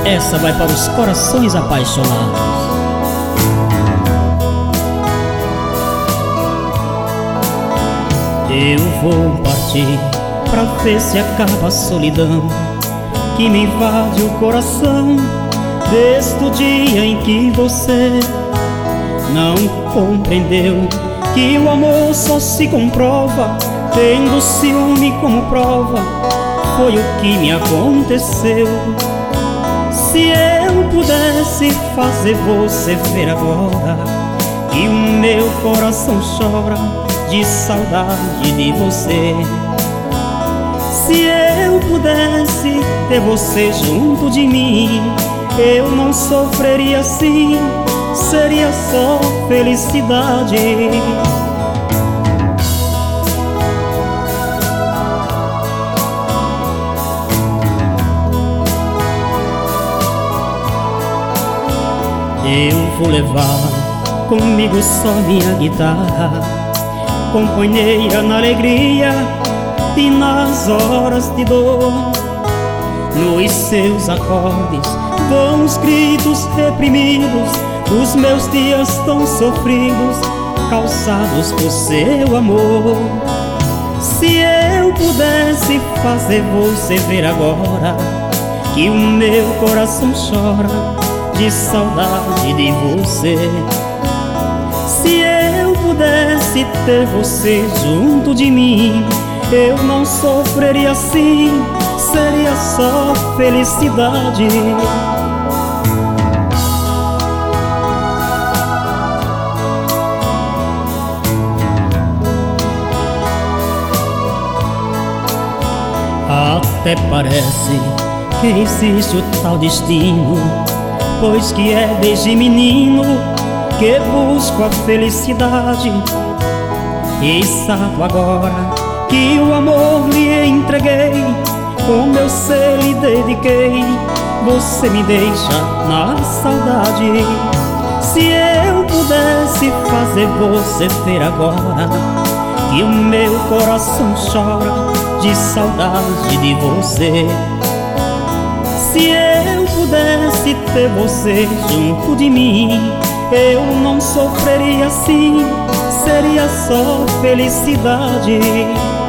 Essa vai para os corações apaixonados. Eu vou partir pra ver se acaba a solidão que me invade o coração desde o dia em que você não compreendeu que o amor só se comprova tendo ciúme como prova. Foi o que me aconteceu. Se eu pudesse fazer você ver agora que o meu coração chora de saudade de você. Se eu pudesse ter você junto de mim, eu não sofreria assim, seria só felicidade. Eu vou levar comigo só minha guitarra, companheira na alegria e nas horas de dor. Nos seus acordes vão os gritos reprimidos, os meus dias tão sofridos, causados por seu amor. Se eu pudesse fazer você ver agora que o meu coração chora de saudade de você. Se eu pudesse ter você junto de mim, eu não sofreria assim, seria só felicidade. Até parece que existe o tal destino, pois que é desde menino que busco a felicidade. E sabe agora que o amor lhe entreguei, com meu ser lhe dediquei, você me deixa na saudade. Se eu pudesse fazer você ver agora que o meu coração chora de saudade de você. Se eu pudesse ter você junto de mim, eu não sofreria assim, seria só felicidade.